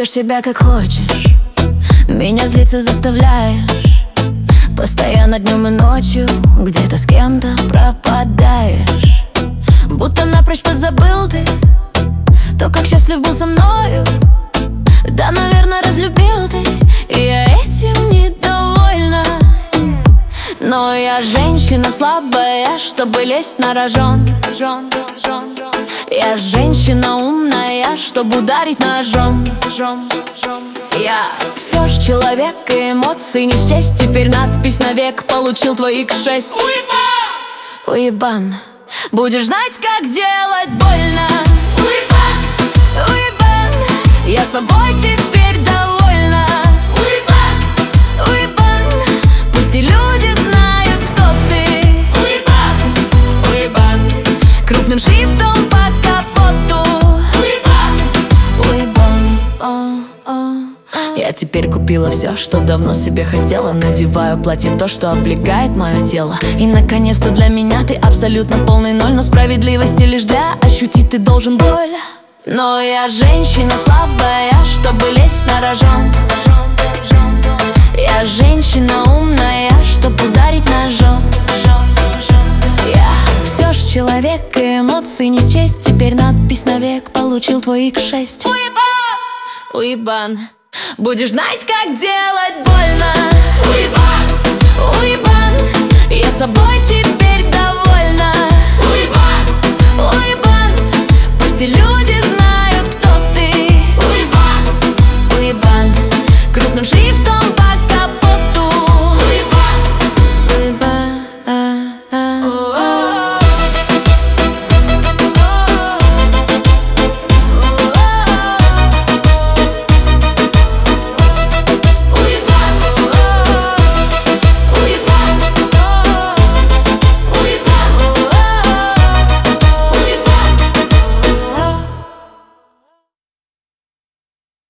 ведешь себя как хочешь, меня злиться заставляешь. Постоянно днем и ночью где-то с кем-то пропадаешь. Будто напрочь позабыл ты то, как счастлив был со мною. Да, наверное, разлюбил ты, и я этим недовольна. Но я женщина слабая, чтобы лезть на рожон. Я женщина умная, чтобы ударить ножом. Я все ж человек, и эмоций не счесть. Теперь надпись навек получил твои к6. Уебан, будешь знать, как делать больно. Уебан, я собой теперь довольна. Уебан, пусть и люди знают, кто ты. Уебан, крупным шрифтом по капоту. Уебан, я теперь купила все, что давно себе хотела. Надеваю платье, то, что облегает мое тело. И наконец-то для меня ты абсолютно полный ноль. Но справедливости лишь для ощутить ты должен боль. Но я женщина слабая, чтобы лезть на рожон. Я женщина умная, чтобы ударить ножом. Я все ж человек, и эмоций не счесть. Теперь надпись навек получил твои к6. Уебан, будешь знать, как делать больно.